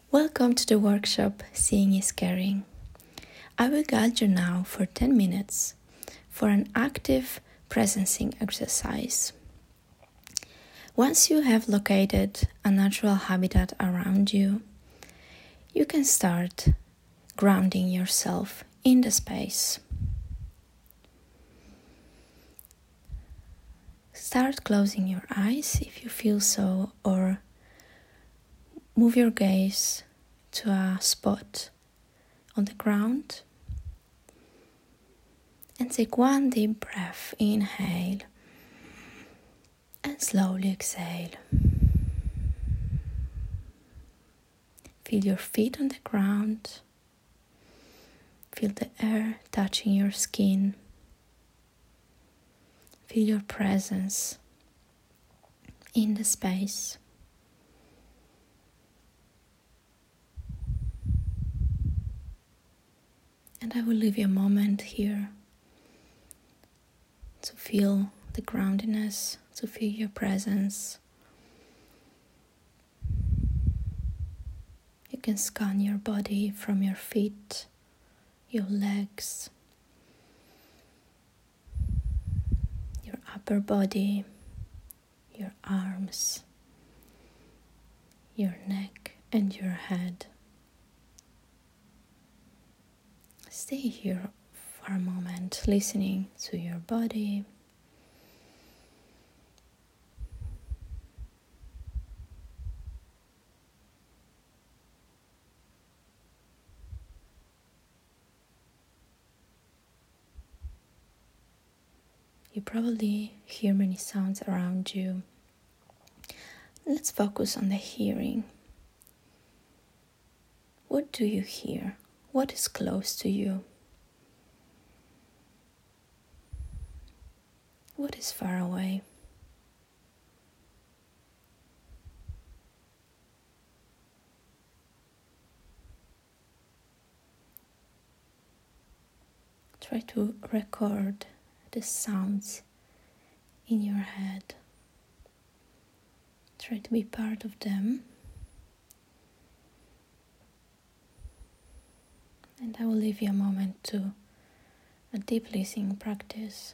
Welcome to the workshop Seeing is Caring. I will guide you now for 10 minutes for an active presencing exercise. Once you have located a natural habitat around you, you can start grounding yourself in the space. Start closing your eyes if you feel so, or move your gaze to a spot on the ground and take one deep breath. Inhale and slowly exhale. Feel your feet on the ground. Feel the air touching your skin. Feel your presence in the space. And I will leave you a moment here to feel the groundedness, to feel your presence. You can scan your body from your feet, your legs, your upper body, your arms, your neck, and your head. Stay here for a moment, listening to your body. You probably hear many sounds around you. Let's focus on the hearing. What do you hear? What is close to you? What is far away? Try to record the sounds in your head. Try to be part of them. And I will leave you a moment to a deep listening practice.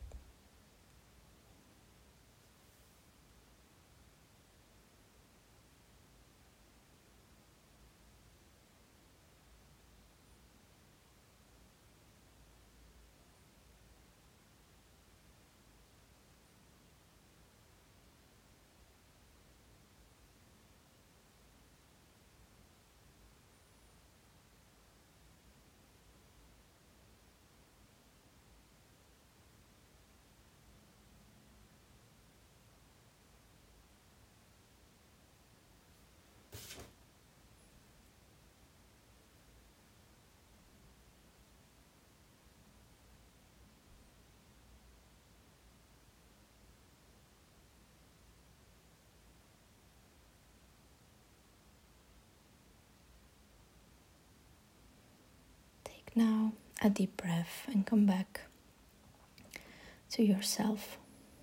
Take now a deep breath and come back to yourself.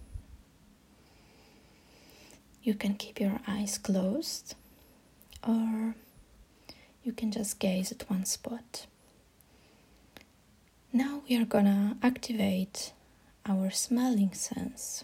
You can keep your eyes closed, or you can just gaze at one spot. Now we are gonna activate our smelling sense.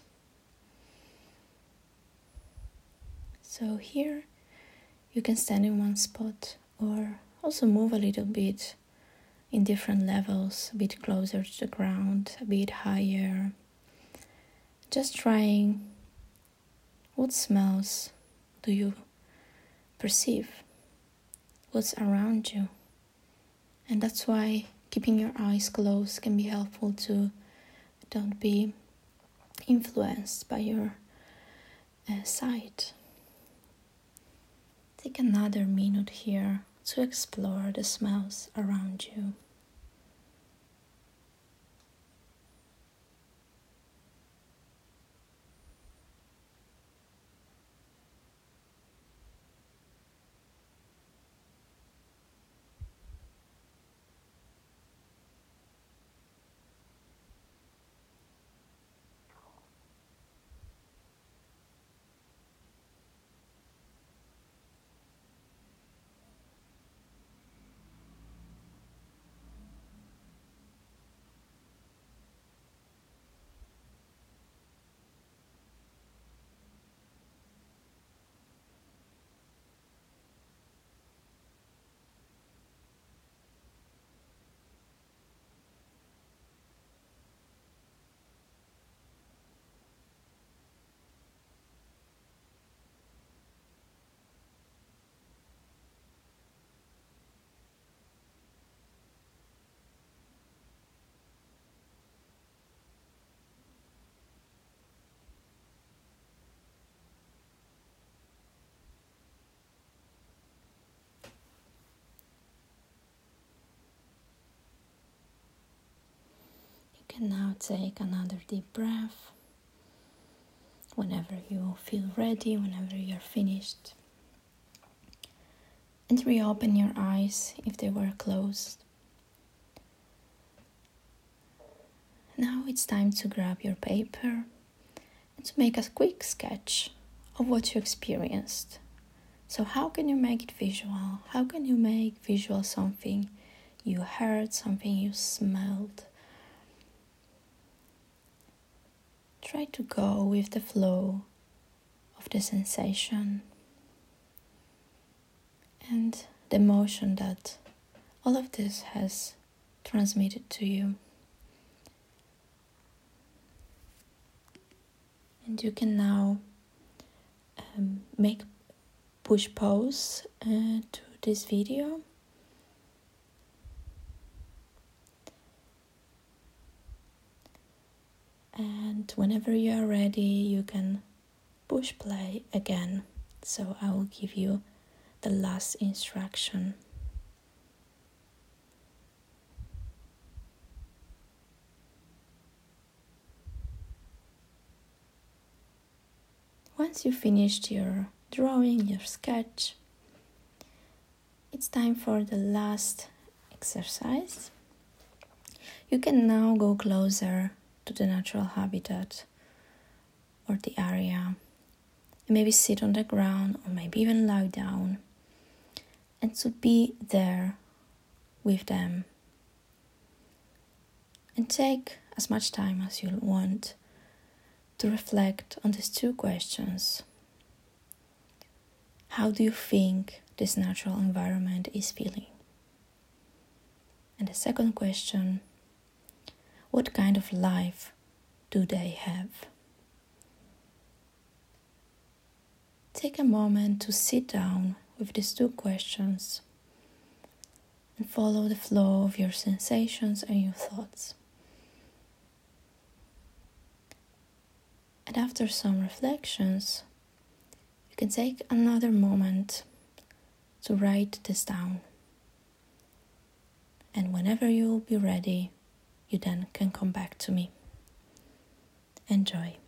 So here you can stand in one spot or also move a little bit in different levels, a bit closer to the ground, a bit higher. Just trying, what smells do you perceive? What's around you? And that's why keeping your eyes closed can be helpful to don't be influenced by your sight. Take another minute here to explore the smells around you. You can now take another deep breath whenever you feel ready, whenever you're finished. And reopen your eyes if they were closed. Now it's time to grab your paper and to make a quick sketch of what you experienced. So how can you make it visual? How can you make visual something you heard, something you smelled? Try to go with the flow of the sensation and the emotion that all of this has transmitted to you. And you can now push pause to this video. And whenever you are ready, you can push play again. So I will give you the last instruction. Once you finished your drawing, your sketch, it's time for the last exercise. You can now go closer to the natural habitat or the area, and maybe sit on the ground or maybe even lie down, and to be there with them. And take as much time as you want to reflect on these two questions. How do you think this natural environment is feeling? And the second question, what kind of life do they have? Take a moment to sit down with these two questions and follow the flow of your sensations and your thoughts. And after some reflections, you can take another moment to write this down. And whenever you will be ready, you then can come back to me. Enjoy.